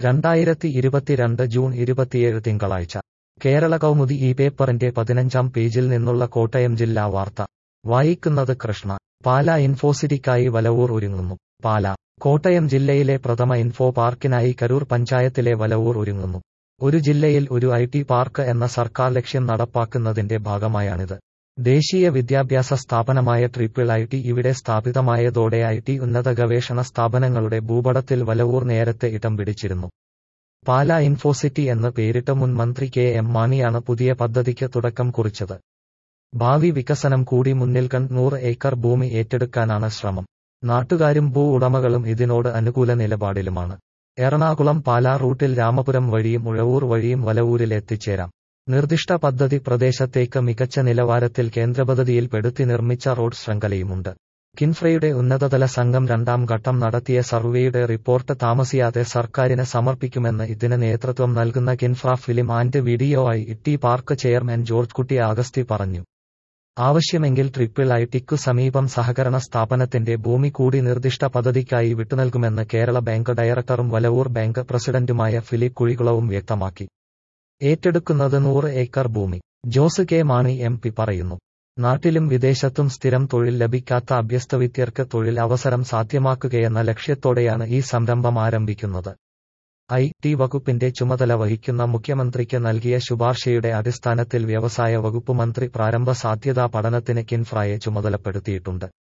2022 June 27 തിങ്കളാഴ്ച കേരള കൗമുദി ഈ പേപ്പറിന്റെ 15-ാം പേജിൽ നിന്നുള്ള കോട്ടയം ജില്ലാ വാർത്ത വായിക്കുന്നത് കൃഷ്ണ. പാലാ ഇൻഫോസിറ്റിക്കായി വലവൂർ ഒരുങ്ങുന്നു. പാലാ. കോട്ടയം ജില്ലയിലെ പ്രഥമ ഇൻഫോ പാർക്കിനായി കരൂർ പഞ്ചായത്തിലെ വലവൂർ ഒരുങ്ങുന്നു. ഒരു ജില്ലയിൽ ഒരു IT പാർക്ക് എന്ന സർക്കാർ ലക്ഷ്യം നടപ്പാക്കുന്നതിന്റെ ഭാഗമായാണിത്. ദേശീയ വിദ്യാഭ്യാസ സ്ഥാപനമായ IIIT ഇവിടെ സ്ഥാപിതമായതോടെ IT ഉന്നത ഗവേഷണ സ്ഥാപനങ്ങളുടെ ഭൂപടത്തിൽ വലവൂർ നേരത്തെ ഇടം പിടിച്ചിരുന്നു. പാലാ ഇൻഫോസിറ്റി എന്ന് പേരിട്ട മുൻ മന്ത്രി KM മാണിയാണ് പുതിയ പദ്ധതിക്ക് തുടക്കം കുറിച്ചത്. ഭാവി വികസനം കൂടി മുന്നിൽ കണ്ട് 100 ഏക്കർ ഭൂമി ഏറ്റെടുക്കാനാണ് ശ്രമം. നാട്ടുകാരും ഭൂ ഉടമകളും ഇതിനോട് അനുകൂല നിലപാടിലുമാണ്. എറണാകുളം പാലാ റൂട്ടിൽ രാമപുരം വഴിയും ഉഴവൂർ വഴിയും വലവൂരിൽ എത്തിച്ചേരാം. നിർദ്ദിഷ്ട പദ്ധതി പ്രദേശത്തേക്ക് മികച്ച നിലവാരത്തിൽ കേന്ദ്രപദ്ധതിയിൽ പെടുത്തി നിർമ്മിച്ച റോഡ് ശൃംഖലയുമുണ്ട്. കിൻഫ്രയുടെ ഉന്നതതല സംഘം 2ാം ഘട്ടം നടത്തിയ സർവേയുടെ റിപ്പോർട്ട് താമസിയാതെ സർക്കാരിന് സമർപ്പിക്കുമെന്ന് ഇതിന് നേതൃത്വം നൽകുന്ന KINFRA film and video IT park chairman George Kutty Agasthi പറഞ്ഞു. ആവശ്യമെങ്കിൽ IIITക്കു സമീപം സഹകരണ സ്ഥാപനത്തിന്റെ ഭൂമി കൂടി നിർദ്ദിഷ്ട പദ്ധതിക്കായി വിട്ടുനൽകുമെന്ന് കേരള ബാങ്ക് ഡയറക്ടറും വലവൂർ ബാങ്ക് പ്രസിഡന്റുമായ ഫിലിപ്പ് കുഴികുളവും വ്യക്തമാക്കി. ഏറ്റെടുക്കുന്നത് 100 ഏക്കർ ഭൂമി. ജോസ് കെ മാണി MP പറയുന്നു. നാട്ടിലും വിദേശത്തും സ്ഥിരം തൊഴിൽ ലഭിക്കാത്ത അഭ്യസ്തവിദ്യർക്ക് തൊഴിൽ അവസരം സാധ്യമാക്കുകയെന്ന ലക്ഷ്യത്തോടെയാണ് ഈ സംരംഭം ആരംഭിക്കുന്നത്. IT വകുപ്പിന്റെ ചുമതല വഹിക്കുന്ന മുഖ്യമന്ത്രിക്ക് നൽകിയ ശുപാർശയുടെ അടിസ്ഥാനത്തിൽ വ്യവസായ വകുപ്പ് മന്ത്രി പ്രാരംഭ സാധ്യതാ പഠനത്തിന് കിൻഫ്രയെ ചുമതലപ്പെടുത്തിയിട്ടുണ്ട്.